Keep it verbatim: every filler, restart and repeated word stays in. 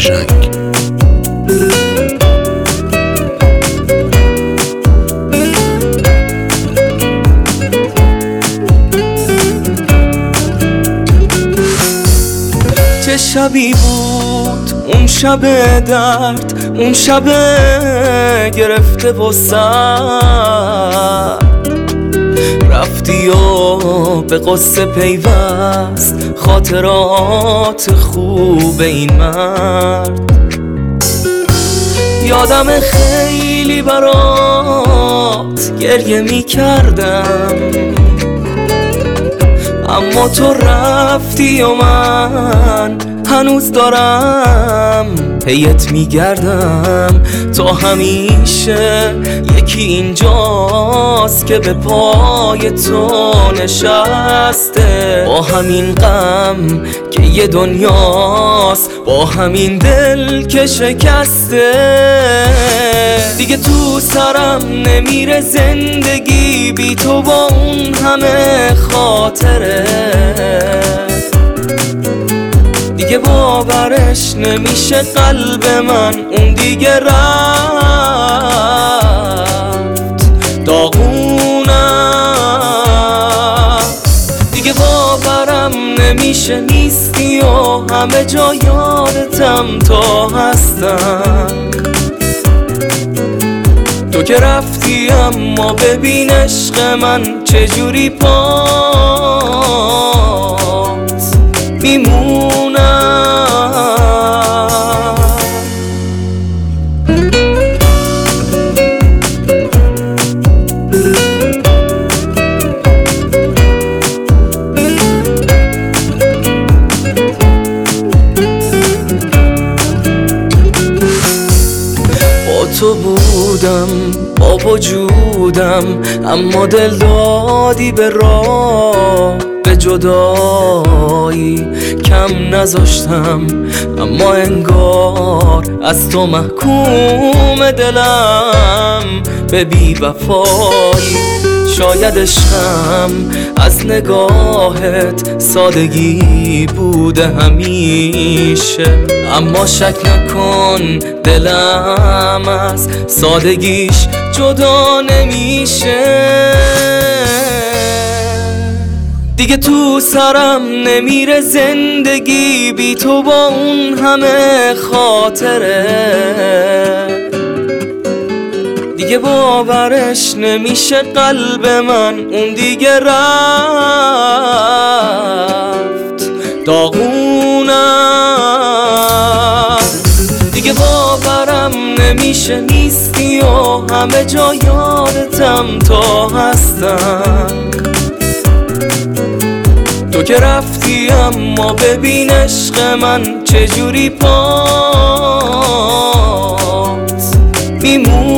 قشنگ. چه شبی بود اون شب درد، اون شب گرفته و سر، رفتی و به قصه پیوست خاطرات خوب این مرد. یادم خیلی برات گریه می کردم، اما تو رفتی و من هنوز دارم پیت میگردم. تا همیشه یکی اینجاست که به پای تو نشسته، با همین غم که یه دنیاست، با همین دل که شکسته. دیگه تو سرم نمیره زندگی بی تو، با اون همه خاطره. دیگه باورش نمیشه قلب من اون دیگه رفت داغونم. دیگه باورم نمیشه نیستی و همه جا یادتم تا هستم. تو که رفتی اما ببین عشق من چجوری پات میمونم. با تو بودم با وجودم، اما دل دادی به راه، به جدایی کم نذاشتم، اما انگار از تو محکوم دلم به بی وفایی. شاید عشقم از نگاهت سادگی بوده همیشه، اما شک نکن دلم از سادگیش جدا نمیشه. دیگه تو سرم نمیره زندگی بی تو، با اون همه خاطره. دیگه باورش نمیشه قلب من اون دیگه رفت داغونم. دیگه باورم نمیشه نیستی و همه جا یادتم تا هستم. تو که رفتی اما ببین عشق من چجوری پات میمون.